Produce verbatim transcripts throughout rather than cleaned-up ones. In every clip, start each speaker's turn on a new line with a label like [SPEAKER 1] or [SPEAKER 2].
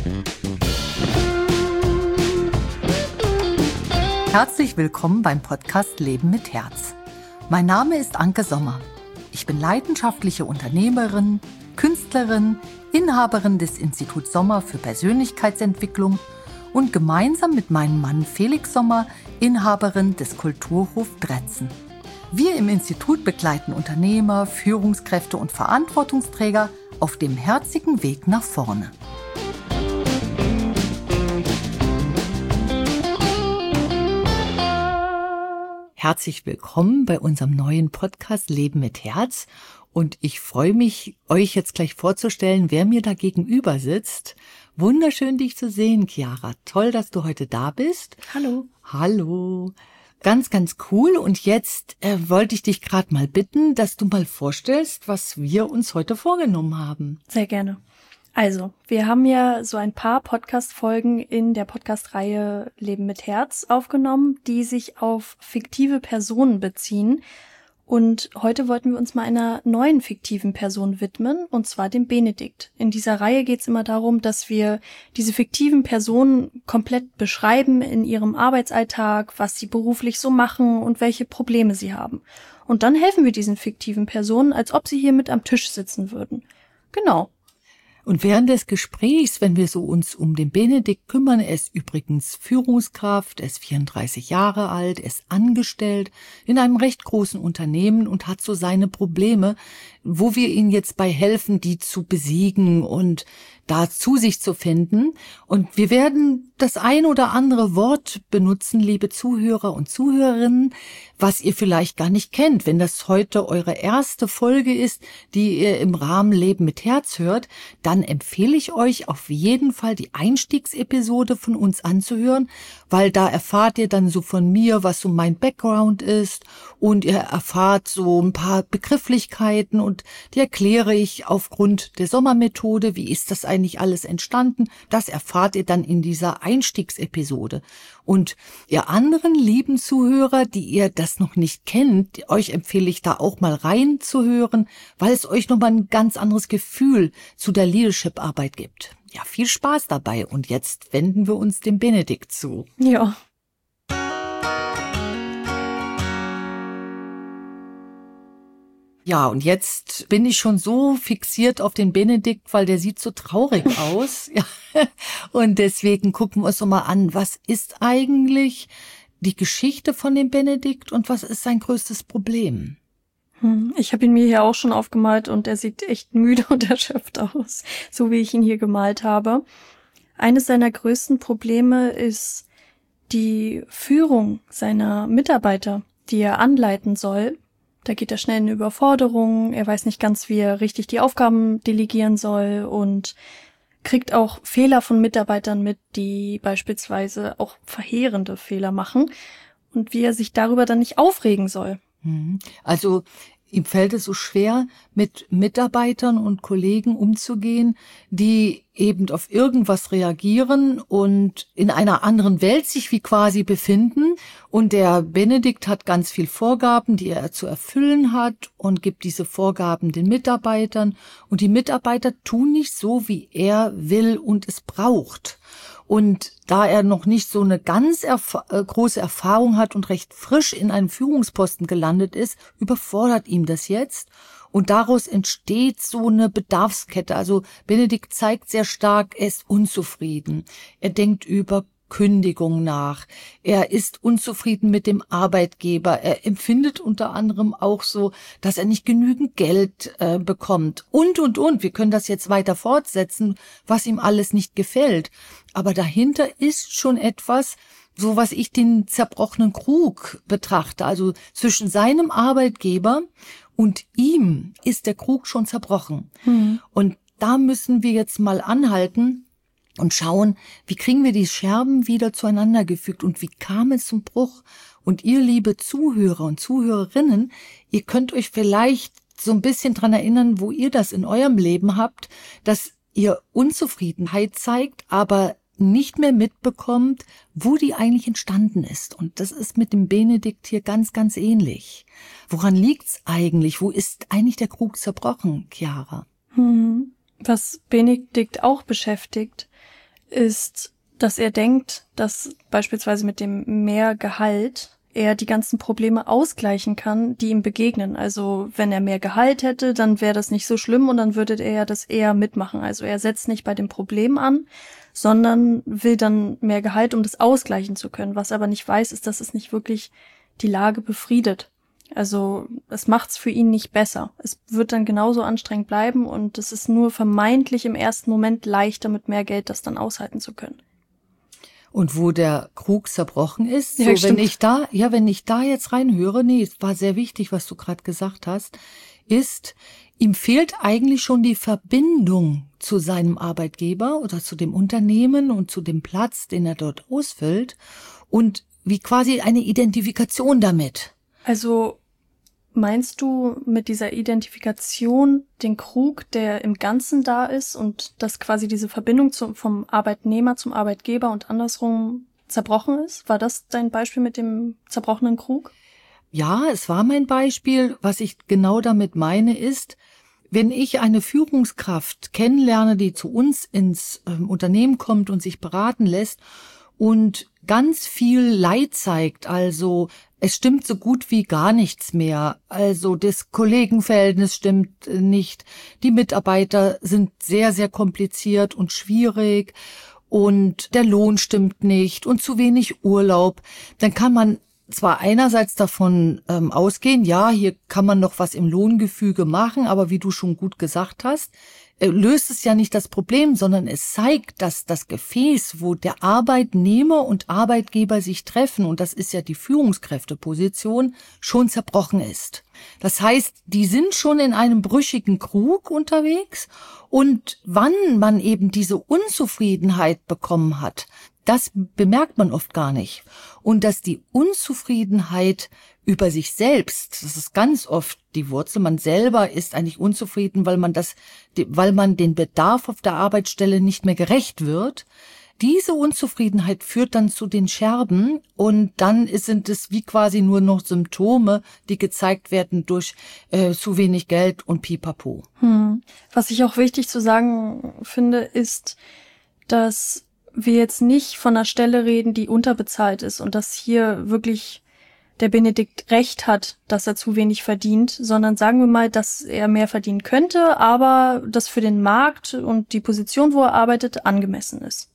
[SPEAKER 1] Herzlich willkommen beim Podcast Leben mit Herz. Mein Name ist Anke Sommer. Ich bin leidenschaftliche Unternehmerin, Künstlerin, Inhaberin des Instituts Sommer für Persönlichkeitsentwicklung und gemeinsam mit meinem Mann Felix Sommer Inhaberin des Kulturhof Dretzen. Wir im Institut begleiten Unternehmer, Führungskräfte und Verantwortungsträger auf dem herzigen Weg nach vorne. Herzlich willkommen bei unserem neuen Podcast Leben mit Herz. Und ich freue mich, euch jetzt gleich vorzustellen, wer mir da gegenüber sitzt. Wunderschön, dich zu sehen, Chiara. Toll, dass du heute da bist.
[SPEAKER 2] Hallo.
[SPEAKER 1] Hallo. Ganz, ganz cool. Und jetzt äh, wollte ich dich gerade mal bitten, dass du mal vorstellst, was wir uns heute vorgenommen haben.
[SPEAKER 2] Sehr gerne. Also, wir haben ja so ein paar Podcast-Folgen in der Podcast-Reihe Leben mit Herz aufgenommen, die sich auf fiktive Personen beziehen. Und heute wollten wir uns mal einer neuen fiktiven Person widmen, und zwar dem Benedikt. In dieser Reihe geht es immer darum, dass wir diese fiktiven Personen komplett beschreiben in ihrem Arbeitsalltag, was sie beruflich so machen und welche Probleme sie haben. Und dann helfen wir diesen fiktiven Personen, als ob sie hier mit am Tisch sitzen würden. Genau.
[SPEAKER 1] Und während des Gesprächs, wenn wir so uns um den Benedikt kümmern, er ist übrigens Führungskraft, er ist vierunddreißig Jahre alt, er ist angestellt in einem recht großen Unternehmen und hat so seine Probleme, wo wir ihm jetzt bei helfen, die zu besiegen und da zu sich zu finden. Und wir werden das ein oder andere Wort benutzen, liebe Zuhörer und Zuhörerinnen, was ihr vielleicht gar nicht kennt. Wenn das heute eure erste Folge ist, die ihr im Rahmen Leben mit Herz hört, dann empfehle ich euch auf jeden Fall die Einstiegsepisode von uns anzuhören, weil da erfahrt ihr dann so von mir, was so mein Background ist, und ihr erfahrt so ein paar Begrifflichkeiten und die erkläre ich aufgrund der Sommermethode. Wie ist das eigentlich alles entstanden? Das erfahrt ihr dann in dieser Einstiegsepisode. Und ihr anderen lieben Zuhörer, die ihr das noch nicht kennt, euch empfehle ich da auch mal reinzuhören, weil es euch nochmal ein ganz anderes Gefühl zu der Leadership-Arbeit gibt. Ja, viel Spaß dabei. Und jetzt wenden wir uns dem Benedikt zu.
[SPEAKER 2] Ja.
[SPEAKER 1] Ja, und jetzt bin ich schon so fixiert auf den Benedikt, weil der sieht so traurig aus. Ja. Und deswegen gucken wir uns doch mal an, was ist eigentlich die Geschichte von dem Benedikt und was ist sein größtes Problem?
[SPEAKER 2] Ich habe ihn mir hier auch schon aufgemalt und er sieht echt müde und erschöpft aus, so wie ich ihn hier gemalt habe. Eines seiner größten Probleme ist die Führung seiner Mitarbeiter, die er anleiten soll. Da geht er schnell in Überforderung, er weiß nicht ganz, wie er richtig die Aufgaben delegieren soll und kriegt auch Fehler von Mitarbeitern mit, die beispielsweise auch verheerende Fehler machen und wie er sich darüber dann nicht aufregen soll.
[SPEAKER 1] Also ihm fällt es so schwer, mit Mitarbeitern und Kollegen umzugehen, die eben auf irgendwas reagieren und in einer anderen Welt sich wie quasi befinden. Und der Benedikt hat ganz viel Vorgaben, die er zu erfüllen hat und gibt diese Vorgaben den Mitarbeitern. Und die Mitarbeiter tun nicht so, wie er will und es braucht. Und da er noch nicht so eine ganz erf- äh, große Erfahrung hat und recht frisch in einem Führungsposten gelandet ist, überfordert ihm das jetzt. Und daraus entsteht so eine Bedarfskette. Also Benedikt zeigt sehr stark, er ist unzufrieden. Er denkt über Kündigung nach. Er ist unzufrieden mit dem Arbeitgeber. Er empfindet unter anderem auch so, dass er nicht genügend Geld äh, bekommt. Und, und, und. Wir können das jetzt weiter fortsetzen, was ihm alles nicht gefällt. Aber dahinter ist schon etwas, so was ich den zerbrochenen Krug betrachte. Also zwischen seinem Arbeitgeber und ihm ist der Krug schon zerbrochen. Mhm. Und da müssen wir jetzt mal anhalten und schauen, wie kriegen wir die Scherben wieder zueinander gefügt und wie kam es zum Bruch? Und ihr, liebe Zuhörer und Zuhörerinnen, ihr könnt euch vielleicht so ein bisschen dran erinnern, wo ihr das in eurem Leben habt, dass ihr Unzufriedenheit zeigt, aber nicht mehr mitbekommt, wo die eigentlich entstanden ist. Und das ist mit dem Benedikt hier ganz, ganz ähnlich. Woran liegt's eigentlich? Wo ist eigentlich der Krug zerbrochen, Chiara?
[SPEAKER 2] Hm. Was Benedikt auch beschäftigt, ist, dass er denkt, dass beispielsweise mit dem mehr Gehalt er die ganzen Probleme ausgleichen kann, die ihm begegnen. Also wenn er mehr Gehalt hätte, dann wäre das nicht so schlimm und dann würde er ja das eher mitmachen. Also er setzt nicht bei dem Problem an, sondern will dann mehr Gehalt, um das ausgleichen zu können. Was er aber nicht weiß, ist, dass es nicht wirklich die Lage befriedet. Also es macht's für ihn nicht besser. Es wird dann genauso anstrengend bleiben und es ist nur vermeintlich im ersten Moment leichter, mit mehr Geld das dann aushalten zu können.
[SPEAKER 1] Und wo der Krug zerbrochen ist,
[SPEAKER 2] Ja,
[SPEAKER 1] so wenn ich da, ja, wenn ich da jetzt reinhöre, nee, es war sehr wichtig, was du gerade gesagt hast, ist, ihm fehlt eigentlich schon die Verbindung zu seinem Arbeitgeber oder zu dem Unternehmen und zu dem Platz, den er dort ausfüllt und wie quasi eine Identifikation damit.
[SPEAKER 2] Also meinst du mit dieser Identifikation den Krug, der im Ganzen da ist und dass quasi diese Verbindung zum, vom Arbeitnehmer zum Arbeitgeber und andersrum zerbrochen ist? War das dein Beispiel mit dem zerbrochenen Krug?
[SPEAKER 1] Ja, es war mein Beispiel. Was ich genau damit meine ist, wenn ich eine Führungskraft kennenlerne, die zu uns ins äh, Unternehmen kommt und sich beraten lässt und ganz viel Leid zeigt, also es stimmt so gut wie gar nichts mehr, also das Kollegenverhältnis stimmt nicht, die Mitarbeiter sind sehr, sehr kompliziert und schwierig und der Lohn stimmt nicht und zu wenig Urlaub, dann kann man zwar einerseits davon ähm, ausgehen, ja, hier kann man noch was im Lohngefüge machen, aber wie du schon gut gesagt hast, äh, löst es ja nicht das Problem, sondern es zeigt, dass das Gefäß, wo der Arbeitnehmer und Arbeitgeber sich treffen, und das ist ja die Führungskräfteposition, schon zerbrochen ist. Das heißt, die sind schon in einem brüchigen Krug unterwegs und wann man eben diese Unzufriedenheit bekommen hat, das bemerkt man oft gar nicht. Und dass die Unzufriedenheit über sich selbst, das ist ganz oft die Wurzel, man selber ist eigentlich unzufrieden, weil man das, weil man den Bedarf auf der Arbeitsstelle nicht mehr gerecht wird. Diese Unzufriedenheit führt dann zu den Scherben und dann sind es wie quasi nur noch Symptome, die gezeigt werden durch äh, zu wenig Geld und Pipapo.
[SPEAKER 2] Hm. Was ich auch wichtig zu sagen finde, ist, dass wir jetzt nicht von einer Stelle reden, die unterbezahlt ist und dass hier wirklich der Benedikt recht hat, dass er zu wenig verdient, sondern sagen wir mal, dass er mehr verdienen könnte, aber das für den Markt und die Position, wo er arbeitet, angemessen ist.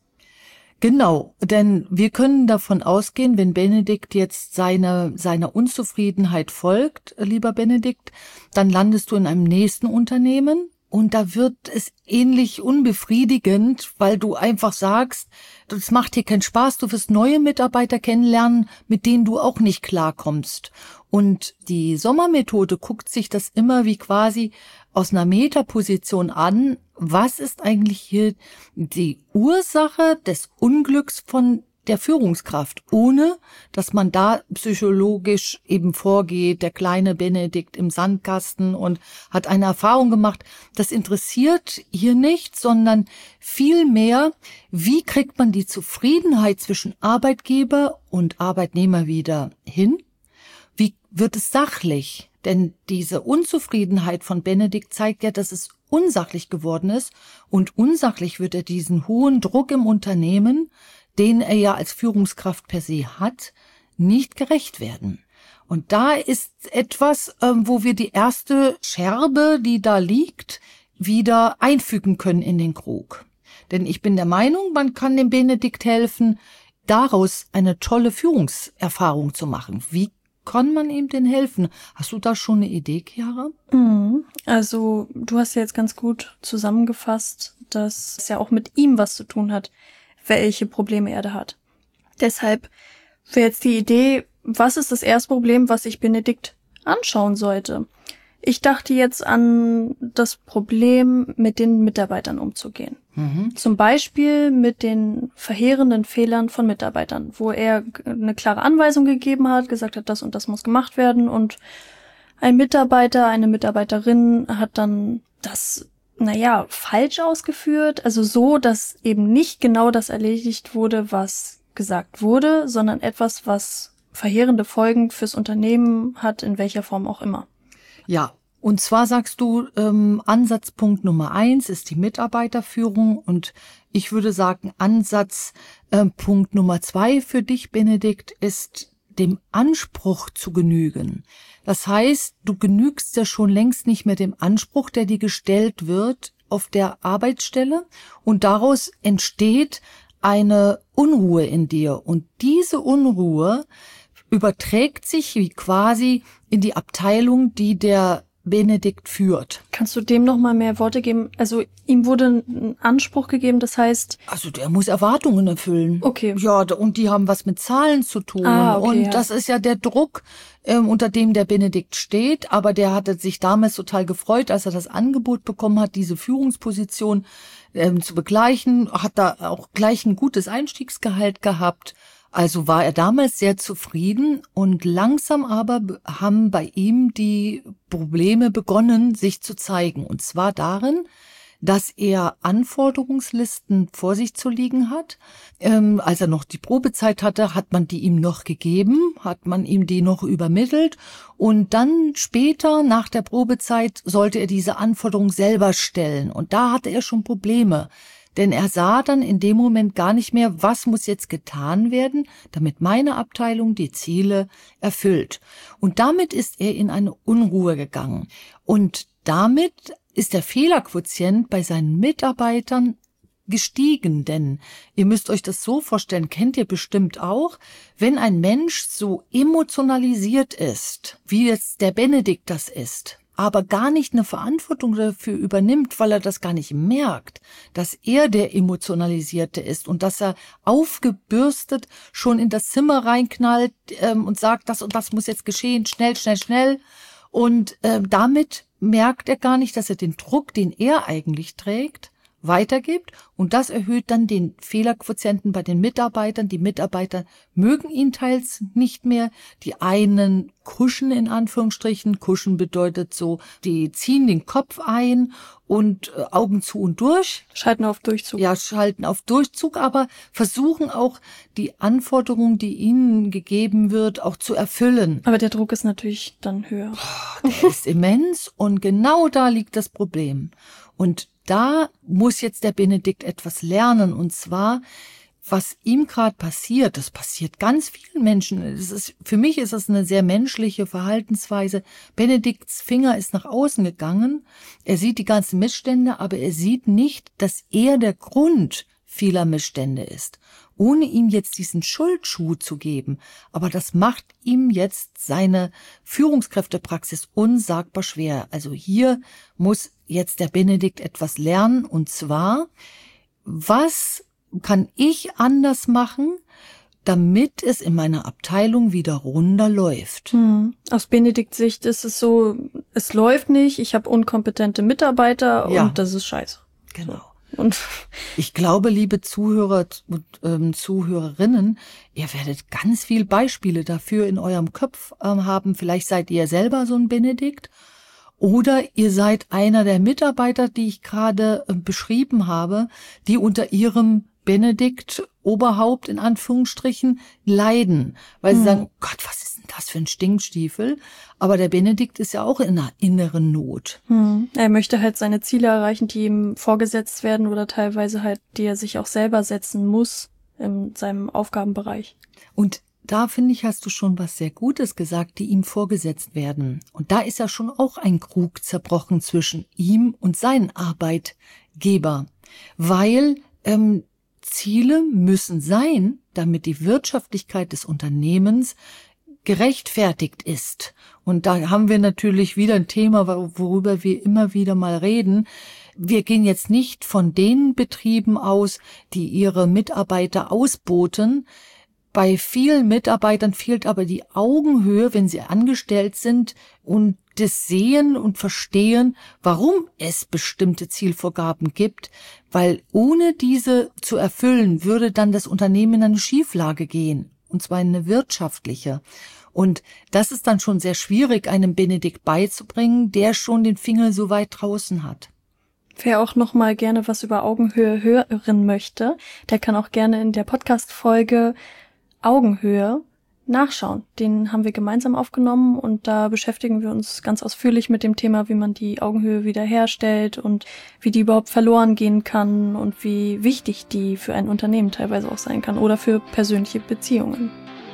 [SPEAKER 1] Genau, denn wir können davon ausgehen, wenn Benedikt jetzt seine, seiner Unzufriedenheit folgt, lieber Benedikt, dann landest du in einem nächsten Unternehmen. Und da wird es ähnlich unbefriedigend, weil du einfach sagst, das macht dir keinen Spaß, du wirst neue Mitarbeiter kennenlernen, mit denen du auch nicht klarkommst. Und die Sommermethode guckt sich das immer wie quasi aus einer Metaposition an. Was ist eigentlich hier die Ursache des Unglücks von der Führungskraft, ohne dass man da psychologisch eben vorgeht, der kleine Benedikt im Sandkasten und hat eine Erfahrung gemacht. Das interessiert hier nicht, sondern vielmehr, wie kriegt man die Zufriedenheit zwischen Arbeitgeber und Arbeitnehmer wieder hin? Wie wird es sachlich? Denn diese Unzufriedenheit von Benedikt zeigt ja, dass es unsachlich geworden ist und unsachlich wird er diesen hohen Druck im Unternehmen, den er ja als Führungskraft per se hat, nicht gerecht werden. Und da ist etwas, wo wir die erste Scherbe, die da liegt, wieder einfügen können in den Krug. Denn ich bin der Meinung, man kann dem Benedikt helfen, daraus eine tolle Führungserfahrung zu machen. Wie kann man ihm denn helfen? Hast du da schon eine Idee, Chiara?
[SPEAKER 2] Also du hast ja jetzt ganz gut zusammengefasst, dass es ja auch mit ihm was zu tun hat, welche Probleme er da hat. Deshalb wäre jetzt die Idee, was ist das erste Problem, was sich Benedikt anschauen sollte? Ich dachte jetzt an das Problem, mit den Mitarbeitern umzugehen. Mhm. Zum Beispiel mit den verheerenden Fehlern von Mitarbeitern, wo er eine klare Anweisung gegeben hat, gesagt hat, das und das muss gemacht werden und ein Mitarbeiter, eine Mitarbeiterin hat dann das naja, falsch ausgeführt, also so, dass eben nicht genau das erledigt wurde, was gesagt wurde, sondern etwas, was verheerende Folgen fürs Unternehmen hat, in welcher Form auch immer.
[SPEAKER 1] Ja, Und zwar sagst du, ähm, Ansatzpunkt Nummer eins ist die Mitarbeiterführung und ich würde sagen, Ansatzpunkt äh, Nummer zwei für dich, Benedikt, ist dem Anspruch zu genügen. Das heißt, du genügst ja schon längst nicht mehr dem Anspruch, der dir gestellt wird auf der Arbeitsstelle und daraus entsteht eine Unruhe in dir und diese Unruhe überträgt sich wie quasi in die Abteilung, die der Benedikt führt.
[SPEAKER 2] Kannst du dem noch mal mehr Worte geben? Also ihm wurde ein Anspruch gegeben, das heißt...
[SPEAKER 1] Also der muss Erwartungen erfüllen.
[SPEAKER 2] Okay.
[SPEAKER 1] Ja, und die haben was mit Zahlen zu tun.
[SPEAKER 2] Ah, okay,
[SPEAKER 1] und
[SPEAKER 2] ja.
[SPEAKER 1] das ist ja der Druck, ähm, unter dem der Benedikt steht. Aber der hatte sich damals total gefreut, als er das Angebot bekommen hat, diese Führungsposition ähm, zu begleichen. Hat da auch gleich ein gutes Einstiegsgehalt gehabt. Also war er damals sehr zufrieden und langsam aber haben bei ihm die Probleme begonnen, sich zu zeigen. Und zwar darin, dass er Anforderungslisten vor sich zu liegen hat. Ähm, als er noch die Probezeit hatte, hat man die ihm noch gegeben, hat man ihm die noch übermittelt. Und dann später, nach der Probezeit, sollte er diese Anforderung selber stellen. Und da hatte er schon Probleme. Denn er sah dann in dem Moment gar nicht mehr, was muss jetzt getan werden, damit meine Abteilung die Ziele erfüllt. Und damit ist er in eine Unruhe gegangen. Und damit ist der Fehlerquotient bei seinen Mitarbeitern gestiegen. Denn ihr müsst euch das so vorstellen, kennt ihr bestimmt auch, wenn ein Mensch so emotionalisiert ist, wie jetzt der Benedikt das ist, aber gar nicht eine Verantwortung dafür übernimmt, weil er das gar nicht merkt, dass er der Emotionalisierte ist und dass er aufgebürstet schon in das Zimmer reinknallt ähm, und sagt, das und das muss jetzt geschehen, schnell, schnell, schnell. Und äh, damit merkt er gar nicht, dass er den Druck, den er eigentlich trägt, weitergibt und das erhöht dann den Fehlerquotienten bei den Mitarbeitern. Die Mitarbeiter mögen ihn teils nicht mehr. Die einen kuschen in Anführungsstrichen. Kuschen bedeutet so, die ziehen den Kopf ein und äh, Augen zu und durch.
[SPEAKER 2] Schalten auf Durchzug.
[SPEAKER 1] Ja, schalten auf Durchzug, aber versuchen auch die Anforderungen, die ihnen gegeben wird, auch zu erfüllen.
[SPEAKER 2] Aber der Druck ist natürlich dann höher.
[SPEAKER 1] Boah, der ist immens und genau da liegt das Problem. Und da muss jetzt der Benedikt etwas lernen, und zwar, was ihm gerade passiert, das passiert ganz vielen Menschen. Das ist, für mich ist das eine sehr menschliche Verhaltensweise. Benedikts Finger ist nach außen gegangen, er sieht die ganzen Missstände, aber er sieht nicht, dass er der Grund vieler Missstände ist, ohne ihm jetzt diesen Schuldschuh zu geben. Aber das macht ihm jetzt seine Führungskräftepraxis unsagbar schwer. Also hier muss jetzt der Benedikt etwas lernen, und zwar, was kann ich anders machen, damit es in meiner Abteilung wieder runder läuft?
[SPEAKER 2] Hm. Aus Benedikts Sicht ist es so, es läuft nicht, ich habe unkompetente Mitarbeiter
[SPEAKER 1] Ja.
[SPEAKER 2] und das ist scheiße.
[SPEAKER 1] Genau.
[SPEAKER 2] So. Und
[SPEAKER 1] ich glaube, liebe Zuhörer und ähm, Zuhörerinnen, ihr werdet ganz viel Beispiele dafür in eurem Kopf ähm, haben. Vielleicht seid ihr selber so ein Benedikt oder ihr seid einer der Mitarbeiter, die ich gerade äh, beschrieben habe, die unter ihrem Benedikt Oberhaupt in Anführungsstrichen leiden, weil sie
[SPEAKER 2] hm.
[SPEAKER 1] sagen, oh Gott, was ist denn das für ein Stinkstiefel? Aber der Benedikt ist ja auch in einer inneren Not.
[SPEAKER 2] Hm. Er möchte halt seine Ziele erreichen, die ihm vorgesetzt werden oder teilweise halt, die er sich auch selber setzen muss in seinem Aufgabenbereich.
[SPEAKER 1] Und da, finde ich, hast du schon was sehr Gutes gesagt, die ihm vorgesetzt werden. Und da ist ja schon auch ein Krug zerbrochen zwischen ihm und seinen Arbeitgeber, weil ähm, Ziele müssen sein, damit die Wirtschaftlichkeit des Unternehmens gerechtfertigt ist. Und da haben wir natürlich wieder ein Thema, worüber wir immer wieder mal reden. Wir gehen jetzt nicht von den Betrieben aus, die ihre Mitarbeiter ausboten. Bei vielen Mitarbeitern fehlt aber die Augenhöhe, wenn sie angestellt sind und das Sehen und Verstehen, warum es bestimmte Zielvorgaben gibt, weil ohne diese zu erfüllen, würde dann das Unternehmen in eine Schieflage gehen, und zwar in eine wirtschaftliche. Und das ist dann schon sehr schwierig, einem Benedikt beizubringen, der schon den Finger so weit draußen hat.
[SPEAKER 2] Wer auch noch mal gerne was über Augenhöhe hören möchte, der kann auch gerne in der Podcast-Folge Augenhöhe nachschauen. Den haben wir gemeinsam aufgenommen und da beschäftigen wir uns ganz ausführlich mit dem Thema, wie man die Augenhöhe wiederherstellt und wie die überhaupt verloren gehen kann und wie wichtig die für ein Unternehmen teilweise auch sein kann oder für persönliche Beziehungen.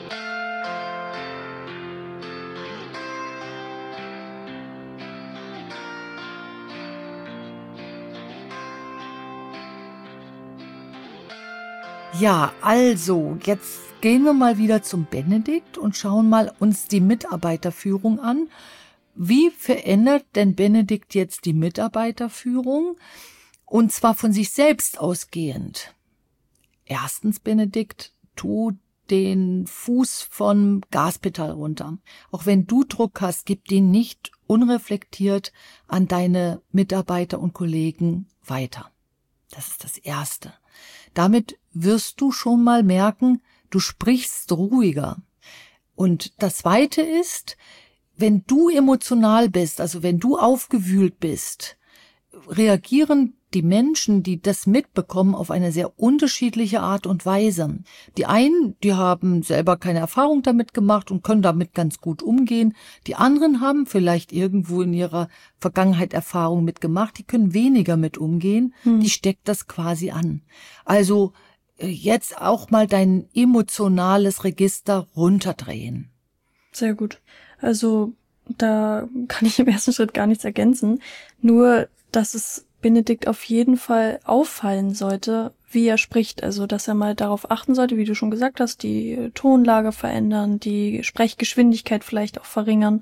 [SPEAKER 1] Ja, also, jetzt gehen wir mal wieder zum Benedikt und schauen mal uns die Mitarbeiterführung an. Wie verändert denn Benedikt jetzt die Mitarbeiterführung? Und zwar von sich selbst ausgehend. Erstens, Benedikt, tu den Fuß vom Gaspedal runter. Auch wenn du Druck hast, gib den nicht unreflektiert an deine Mitarbeiter und Kollegen weiter. Das ist das Erste. Damit wirst du schon mal merken, du sprichst ruhiger. Und das Zweite ist, wenn du emotional bist, also wenn du aufgewühlt bist, reagieren die Menschen, die das mitbekommen, auf eine sehr unterschiedliche Art und Weise. Die einen, die haben selber keine Erfahrung damit gemacht und können damit ganz gut umgehen. Die anderen haben vielleicht irgendwo in ihrer Vergangenheit Erfahrung mitgemacht, die können weniger mit umgehen, hm. die steckt das quasi an. Also jetzt auch mal dein emotionales Register runterdrehen.
[SPEAKER 2] Sehr gut. Also da kann ich im ersten Schritt gar nichts ergänzen. Nur, dass es Benedikt auf jeden Fall auffallen sollte, wie er spricht. Also, dass er mal darauf achten sollte, wie du schon gesagt hast, die Tonlage verändern, die Sprechgeschwindigkeit vielleicht auch verringern.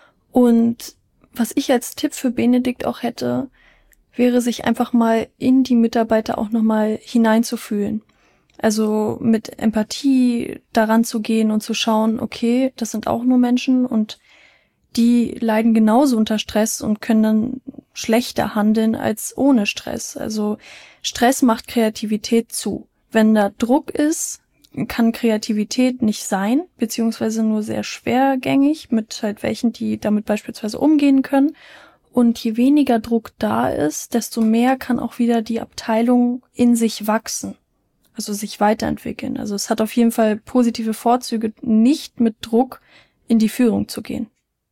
[SPEAKER 2] Und was ich als Tipp für Benedikt auch hätte, wäre, sich einfach mal in die Mitarbeiter auch nochmal hineinzufühlen. Also mit Empathie daran zu gehen und zu schauen, okay, das sind auch nur Menschen und die leiden genauso unter Stress und können dann schlechter handeln als ohne Stress. Also Stress macht Kreativität zu. Wenn da Druck ist, kann Kreativität nicht sein, beziehungsweise nur sehr schwergängig mit halt welchen, die damit beispielsweise umgehen können. Und je weniger Druck da ist, desto mehr kann auch wieder die Abteilung in sich wachsen, also sich weiterentwickeln. Also es hat auf jeden Fall positive Vorzüge, nicht mit Druck in die Führung zu gehen.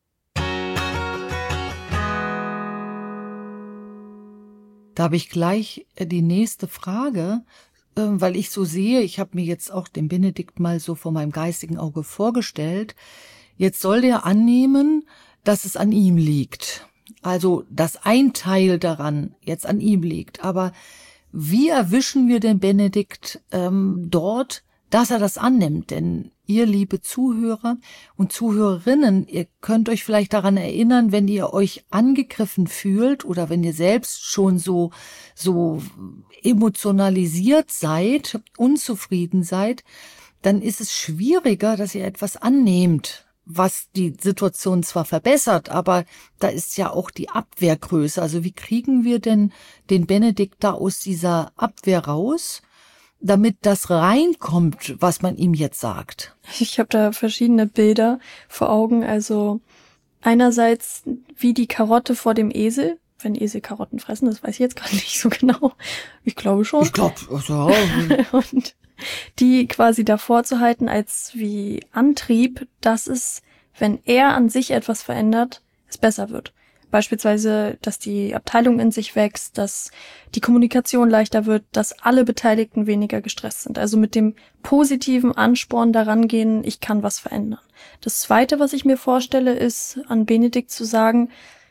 [SPEAKER 1] Da habe ich gleich die nächste Frage, weil ich so sehe, ich habe mir jetzt auch den Benedikt mal so vor meinem geistigen Auge vorgestellt. Jetzt soll der annehmen, dass es an ihm liegt. Also, dass ein Teil daran jetzt an ihm liegt. Aber wie erwischen wir den Benedikt ähm, dort, dass er das annimmt? Denn ihr, liebe Zuhörer und Zuhörerinnen, ihr könnt euch vielleicht daran erinnern, wenn ihr euch angegriffen fühlt oder wenn ihr selbst schon so, so emotionalisiert seid, unzufrieden seid, dann ist es schwieriger, dass ihr etwas annehmt, was die Situation zwar verbessert, aber da ist ja auch die Abwehr größer. Also wie kriegen wir denn den Benedikt da aus dieser Abwehr raus, damit das reinkommt, was man ihm jetzt sagt?
[SPEAKER 2] Ich habe da verschiedene Bilder vor Augen. Also einerseits wie die Karotte vor dem Esel. Wenn Esel Karotten fressen, das weiß ich jetzt gerade nicht so genau. Ich glaube schon.
[SPEAKER 1] Ich glaube, also,
[SPEAKER 2] und die quasi davor zu halten als wie Antrieb, dass es, wenn er an sich etwas verändert, es besser wird. Beispielsweise, dass die Abteilung in sich wächst, dass die Kommunikation leichter wird, dass alle Beteiligten weniger gestresst sind. Also mit dem positiven Ansporn daran gehen, ich kann was verändern. Das Zweite, was ich mir vorstelle, ist, an Benedikt zu sagen,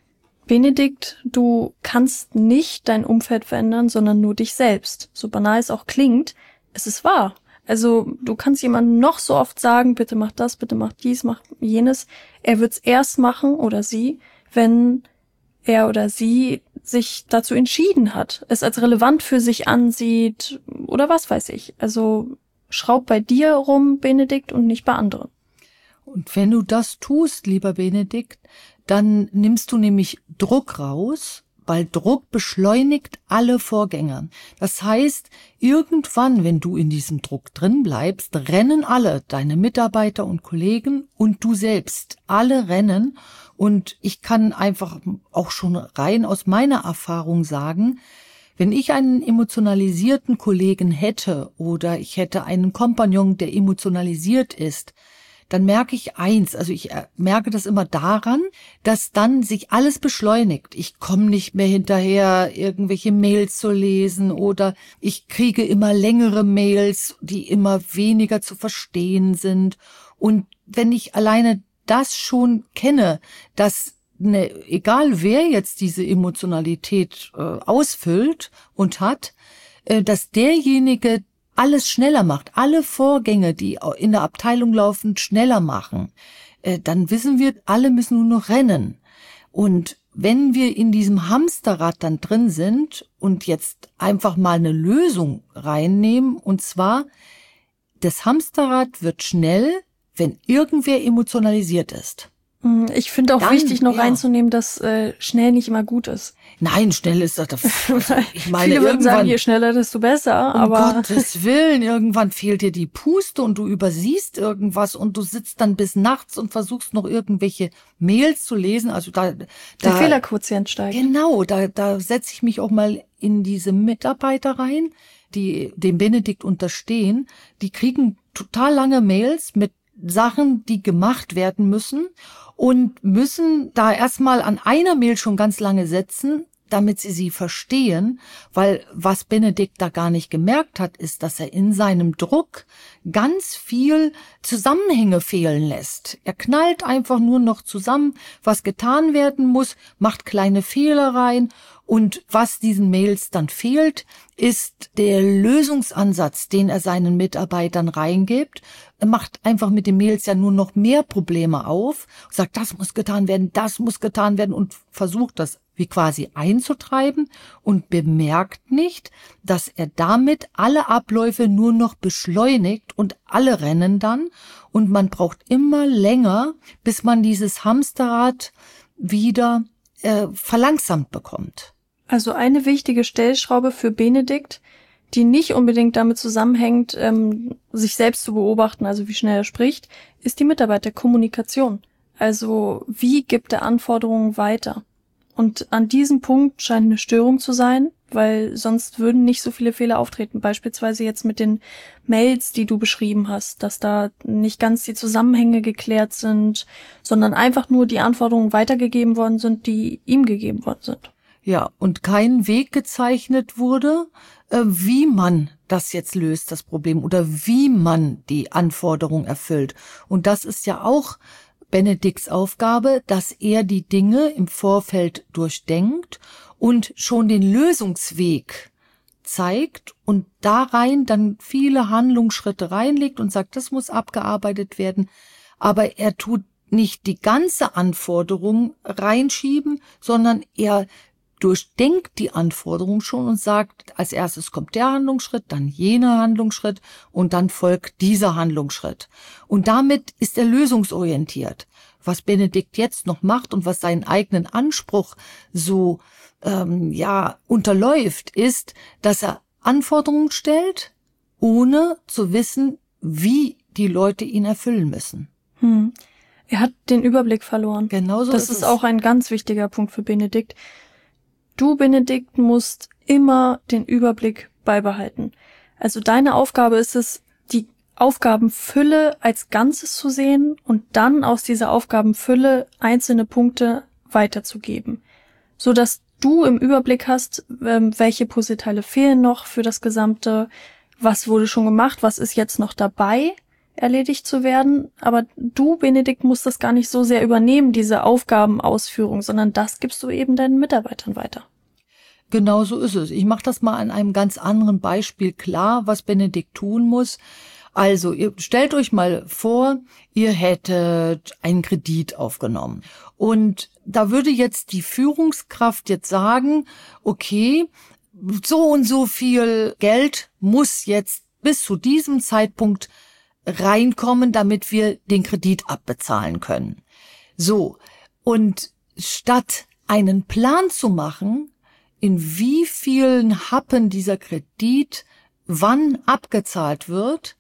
[SPEAKER 2] Benedikt, du kannst nicht dein Umfeld verändern, sondern nur dich selbst. So banal es auch klingt, es ist wahr. Also du kannst jemandem noch so oft sagen, bitte mach das, bitte mach dies, mach jenes. Er wird's erst machen oder sie, wenn er oder sie sich dazu entschieden hat, es als relevant für sich ansieht oder was weiß ich. Also schraub bei dir rum, Benedikt, und nicht bei anderen.
[SPEAKER 1] Und wenn du das tust, lieber Benedikt, dann nimmst du nämlich Druck raus, weil Druck beschleunigt alle Vorgänge. Das heißt, irgendwann, wenn du in diesem Druck drin bleibst, rennen alle, deine Mitarbeiter und Kollegen und du selbst, alle rennen. Und ich kann einfach auch schon rein aus meiner Erfahrung sagen, wenn ich einen emotionalisierten Kollegen hätte oder ich hätte einen Kompagnon, der emotionalisiert ist, dann merke ich eins, also ich merke das immer daran, dass dann sich alles beschleunigt. Ich komme nicht mehr hinterher, irgendwelche Mails zu lesen oder ich kriege immer längere Mails, die immer weniger zu verstehen sind. Und wenn ich alleine das schon kenne, dass ne, egal wer jetzt diese Emotionalität äh, ausfüllt und hat, äh, dass derjenige alles schneller macht, alle Vorgänge, die in der Abteilung laufen, schneller machen, äh, dann wissen wir, alle müssen nur noch rennen. Und wenn wir in diesem Hamsterrad dann drin sind und jetzt einfach mal eine Lösung reinnehmen, und zwar, das Hamsterrad wird schnell, wenn irgendwer emotionalisiert ist.
[SPEAKER 2] Ich finde auch
[SPEAKER 1] Dann,
[SPEAKER 2] wichtig, noch
[SPEAKER 1] ja.
[SPEAKER 2] reinzunehmen, dass äh, schnell nicht immer gut ist.
[SPEAKER 1] Nein, schnell ist das. Also ich meine,
[SPEAKER 2] Viele würden sagen,
[SPEAKER 1] irgendwann,
[SPEAKER 2] je schneller, desto besser.
[SPEAKER 1] um
[SPEAKER 2] Aber
[SPEAKER 1] Gottes Willen, irgendwann fehlt dir die Puste und du übersiehst irgendwas und du sitzt dann bis nachts und versuchst noch irgendwelche Mails zu lesen. Also da,
[SPEAKER 2] der
[SPEAKER 1] da
[SPEAKER 2] Fehlerquotient steigt.
[SPEAKER 1] Genau, da, da setze ich mich auch mal in diese Mitarbeiter rein, die dem Benedikt unterstehen. Die kriegen total lange Mails mit Sachen, die gemacht werden müssen und müssen da erstmal an einer Mail schon ganz lange setzen, damit sie sie verstehen, weil was Benedikt da gar nicht gemerkt hat, ist, dass er in seinem Druck ganz viel Zusammenhänge fehlen lässt. Er knallt einfach nur noch zusammen, was getan werden muss, macht kleine Fehler rein und was diesen Mails dann fehlt, ist der Lösungsansatz, den er seinen Mitarbeitern reingibt. Er macht einfach mit den Mails ja nur noch mehr Probleme auf, sagt, das muss getan werden, das muss getan werden und versucht das wie quasi einzutreiben und bemerkt nicht, dass er damit alle Abläufe nur noch beschleunigt und alle rennen dann und man braucht immer länger, bis man dieses Hamsterrad wieder äh, verlangsamt bekommt.
[SPEAKER 2] Also eine wichtige Stellschraube für Benedikt, die nicht unbedingt damit zusammenhängt, ähm, sich selbst zu beobachten, also wie schnell er spricht, ist die Mitarbeiterkommunikation. Also wie gibt er Anforderungen weiter? Und an diesem Punkt scheint eine Störung zu sein, weil sonst würden nicht so viele Fehler auftreten. Beispielsweise jetzt mit den Mails, die du beschrieben hast, dass da nicht ganz die Zusammenhänge geklärt sind, sondern einfach nur die Anforderungen weitergegeben worden sind, die ihm gegeben worden sind.
[SPEAKER 1] Ja, und kein Weg gezeichnet wurde, äh, wie man das jetzt löst, das Problem, oder wie man die Anforderung erfüllt. Und das ist ja auch Benedikts Aufgabe, dass er die Dinge im Vorfeld durchdenkt und schon den Lösungsweg zeigt und da rein dann viele Handlungsschritte reinlegt und sagt, das muss abgearbeitet werden. Aber er tut nicht die ganze Anforderung reinschieben, sondern er durchdenkt die Anforderung schon und sagt, als erstes kommt der Handlungsschritt, dann jener Handlungsschritt und dann folgt dieser Handlungsschritt. Und damit ist er lösungsorientiert. Was Benedikt jetzt noch macht und was seinen eigenen Anspruch so ähm, ja unterläuft, ist, dass er Anforderungen stellt, ohne zu wissen, wie die Leute ihn erfüllen müssen.
[SPEAKER 2] Hm. Er hat den Überblick verloren.
[SPEAKER 1] Genauso
[SPEAKER 2] das
[SPEAKER 1] ist
[SPEAKER 2] ist
[SPEAKER 1] es.
[SPEAKER 2] auch ein ganz wichtiger Punkt für Benedikt. Du, Benedikt, musst immer den Überblick beibehalten. Also deine Aufgabe ist es, die Aufgabenfülle als Ganzes zu sehen und dann aus dieser Aufgabenfülle einzelne Punkte weiterzugeben, so dass du im Überblick hast, welche Puzzleteile fehlen noch für das Gesamte, was wurde schon gemacht, was ist jetzt noch dabei, erledigt zu werden. Aber du, Benedikt, musst das gar nicht so sehr übernehmen, diese Aufgabenausführung, sondern das gibst du eben deinen Mitarbeitern weiter.
[SPEAKER 1] Genau so ist es. Ich mache das mal an einem ganz anderen Beispiel klar, was Benedikt tun muss. Also, ihr stellt euch mal vor, ihr hättet einen Kredit aufgenommen. Und da würde jetzt die Führungskraft jetzt sagen, okay, so und so viel Geld muss jetzt bis zu diesem Zeitpunkt reinkommen, damit wir den Kredit abbezahlen können. So, und statt einen Plan zu machen, in wie vielen Happen dieser Kredit wann abgezahlt wird,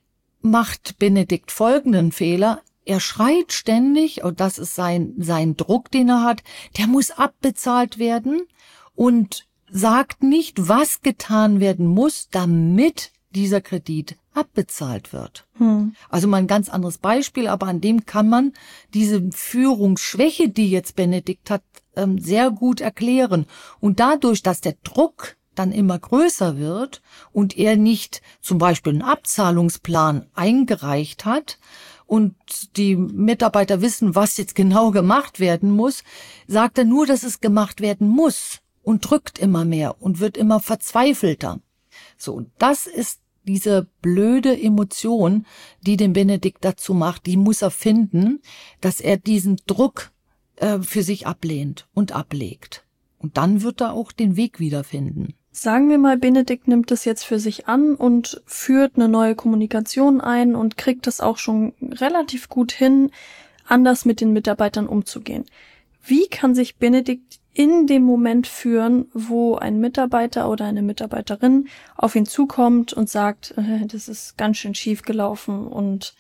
[SPEAKER 1] macht Benedikt folgenden Fehler. Er schreit ständig, und das ist sein, sein Druck, den er hat, der muss abbezahlt werden und sagt nicht, was getan werden muss, damit dieser Kredit abbezahlt wird.
[SPEAKER 2] Hm.
[SPEAKER 1] Also mal ein ganz anderes Beispiel, aber an dem kann man diese Führungsschwäche, die jetzt Benedikt hat, sehr gut erklären. Und dadurch, dass der Druck dann immer größer wird und er nicht zum Beispiel einen Abzahlungsplan eingereicht hat und die Mitarbeiter wissen, was jetzt genau gemacht werden muss, sagt er nur, dass es gemacht werden muss und drückt immer mehr und wird immer verzweifelter. So, und das ist diese blöde Emotion, die den Benedikt dazu macht, die muss er finden, dass er diesen Druck äh, für sich ablehnt und ablegt. Und dann wird er auch den Weg wiederfinden.
[SPEAKER 2] Sagen wir mal, Benedikt nimmt es jetzt für sich an und führt eine neue Kommunikation ein und kriegt es auch schon relativ gut hin, anders mit den Mitarbeitern umzugehen. Wie kann sich Benedikt in dem Moment führen, wo ein Mitarbeiter oder eine Mitarbeiterin auf ihn zukommt und sagt, äh, das ist ganz schön schief gelaufen und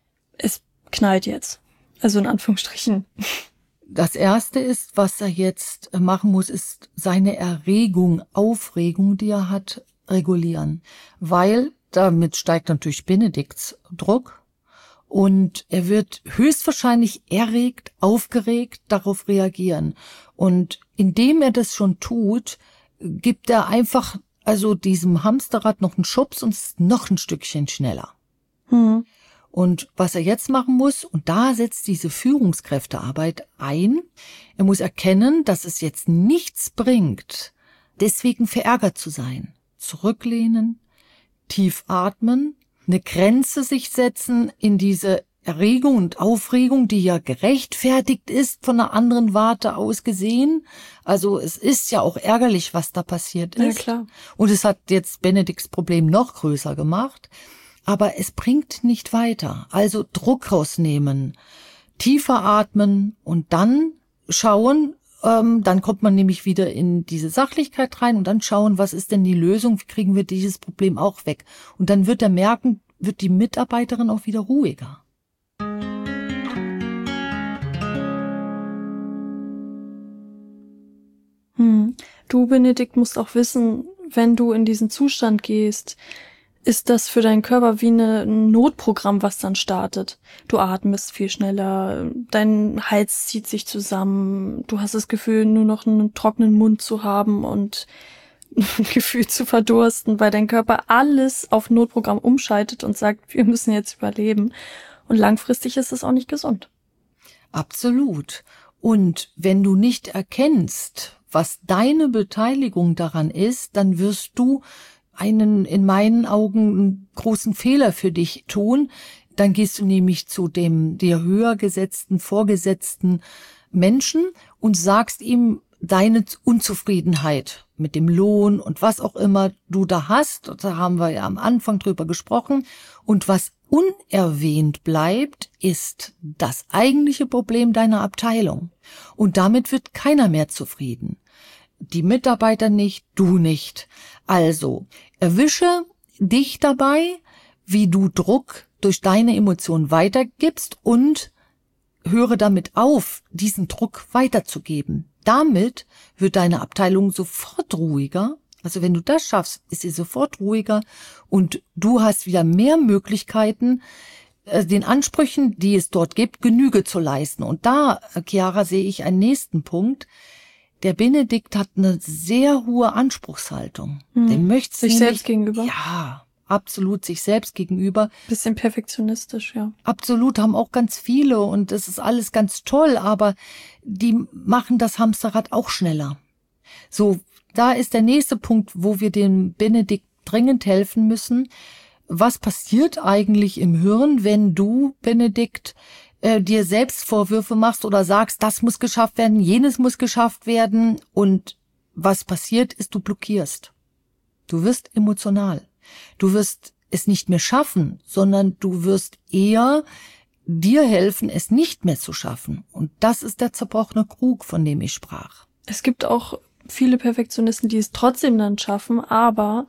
[SPEAKER 2] es knallt jetzt. Also in Anführungsstrichen.
[SPEAKER 1] Das Erste ist, was er jetzt machen muss, ist seine Erregung, Aufregung, die er hat, regulieren. Weil damit steigt natürlich Benedikts Druck und er wird höchstwahrscheinlich erregt, aufgeregt darauf reagieren. Und indem er das schon tut, gibt er einfach also diesem Hamsterrad noch einen Schubs und ist noch ein Stückchen schneller.
[SPEAKER 2] Hm.
[SPEAKER 1] Und was er jetzt machen muss, und da setzt diese Führungskräftearbeit ein, er muss erkennen, dass es jetzt nichts bringt, deswegen verärgert zu sein. Zurücklehnen, tief atmen, eine Grenze sich setzen in diese Erregung und Aufregung, die ja gerechtfertigt ist von einer anderen Warte aus gesehen. Also es ist ja auch ärgerlich, was da passiert ist.
[SPEAKER 2] Ja, klar.
[SPEAKER 1] Und es hat jetzt Benedikts Problem noch größer gemacht. Aber es bringt nicht weiter. Also Druck rausnehmen, tiefer atmen und dann schauen, ähm, dann kommt man nämlich wieder in diese Sachlichkeit rein und dann schauen, was ist denn die Lösung, wie kriegen wir dieses Problem auch weg. Und dann wird er merken, wird die Mitarbeiterin auch wieder ruhiger.
[SPEAKER 2] Hm. Du, Benedikt, musst auch wissen, wenn du in diesen Zustand gehst, ist das für deinen Körper wie eine, ein Notprogramm, was dann startet. Du atmest viel schneller, dein Hals zieht sich zusammen, du hast das Gefühl, nur noch einen trockenen Mund zu haben und ein Gefühl zu verdursten, weil dein Körper alles auf Notprogramm umschaltet und sagt, wir müssen jetzt überleben. Und langfristig ist es auch nicht gesund.
[SPEAKER 1] Absolut. Und wenn du nicht erkennst, was deine Beteiligung daran ist, dann wirst du einen in meinen Augen einen großen Fehler für dich tun. Dann gehst du nämlich zu dem dir höher gesetzten, vorgesetzten Menschen und sagst ihm deine Unzufriedenheit mit dem Lohn und was auch immer du da hast. Da haben wir ja am Anfang drüber gesprochen. Und was unerwähnt bleibt, ist das eigentliche Problem deiner Abteilung. Und damit wird keiner mehr zufrieden. Die Mitarbeiter nicht, du nicht. Also, erwische dich dabei, wie du Druck durch deine Emotionen weitergibst und höre damit auf, diesen Druck weiterzugeben. Damit wird deine Abteilung sofort ruhiger. Also wenn du das schaffst, ist sie sofort ruhiger und du hast wieder mehr Möglichkeiten, den Ansprüchen, die es dort gibt, Genüge zu leisten. Und da, Chiara, sehe ich einen nächsten Punkt. Der Benedikt hat eine sehr hohe Anspruchshaltung.
[SPEAKER 2] Hm.
[SPEAKER 1] Den möchte
[SPEAKER 2] sich selbst gegenüber?
[SPEAKER 1] Ja, absolut sich selbst gegenüber.
[SPEAKER 2] Bisschen perfektionistisch, ja.
[SPEAKER 1] Absolut, haben auch ganz viele und das ist alles ganz toll, aber die machen das Hamsterrad auch schneller. So, da ist der nächste Punkt, wo wir dem Benedikt dringend helfen müssen. Was passiert eigentlich im Hirn, wenn du, Benedikt, äh, dir selbst Vorwürfe machst oder sagst, das muss geschafft werden, jenes muss geschafft werden und was passiert ist, du blockierst. Du wirst emotional. Du wirst es nicht mehr schaffen, sondern du wirst eher dir helfen, es nicht mehr zu schaffen. Und das ist der zerbrochene Krug, von dem ich sprach.
[SPEAKER 2] Es gibt auch viele Perfektionisten, die es trotzdem dann schaffen, aber